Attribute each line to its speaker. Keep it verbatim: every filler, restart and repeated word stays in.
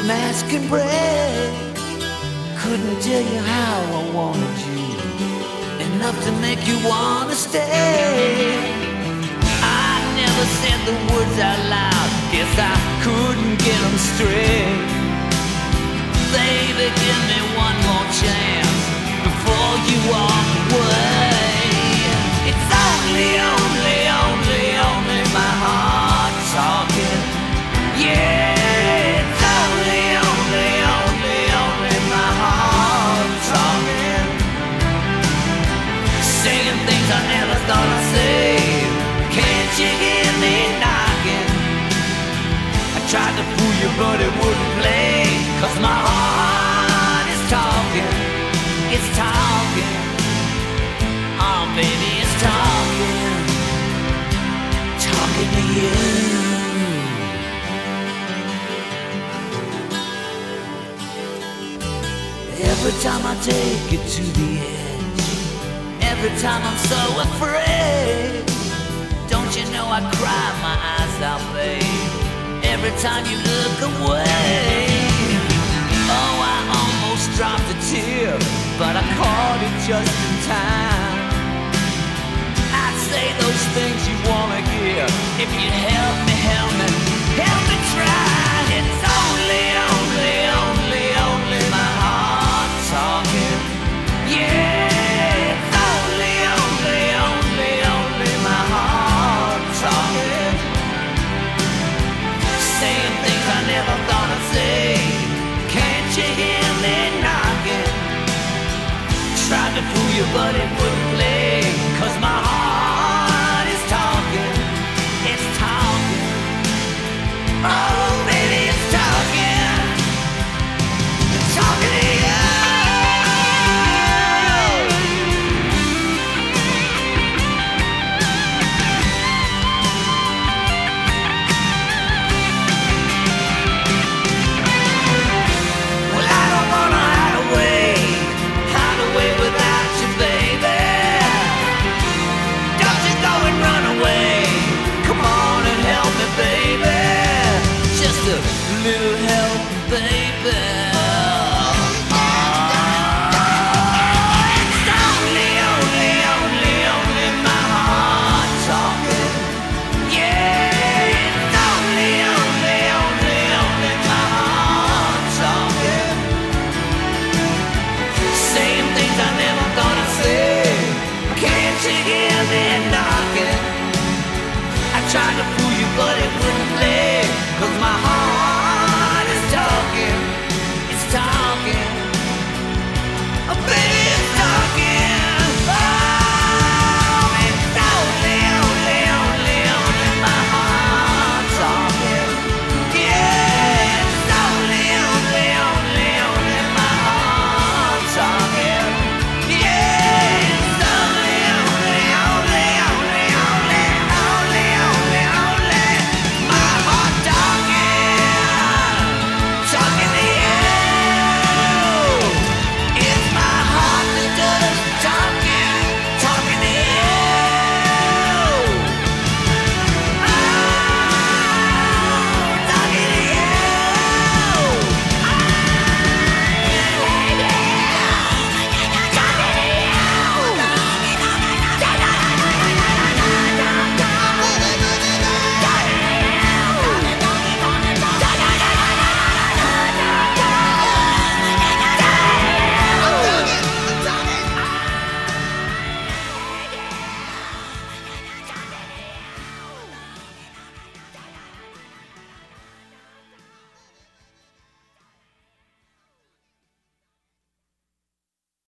Speaker 1: mask and break. Couldn't tell you how I wanted you, enough to make you wanna stay. I never said the words out loud, guess I couldn't get them straight. Baby, give me one more chance before you walk away. It's only, only, only, only my heart talking. Yeah, it's only, only, only, only my heart talking. Saying things I never thought I'd say. Can't you hear me knocking? I tried to fool you but it wouldn't play. Cause my heart is talking. It's talking. Oh baby, it's talking. Talking to you. Every time I take it to the edge, every time I'm so afraid, don't you know I cry my eyes out, babe, every time you look away. Oh, I almost dropped a tear, but I caught it just in time. I'd say those things you wanna hear if you'd help me, help me, help me try. It's only, only, only, only my heart talking. Yeah, it's only, only, only, only my heart talking. Saying things I never thought I'd say. Can't you hear me knocking? Tried to fool you but it wouldn't play. Cause my heart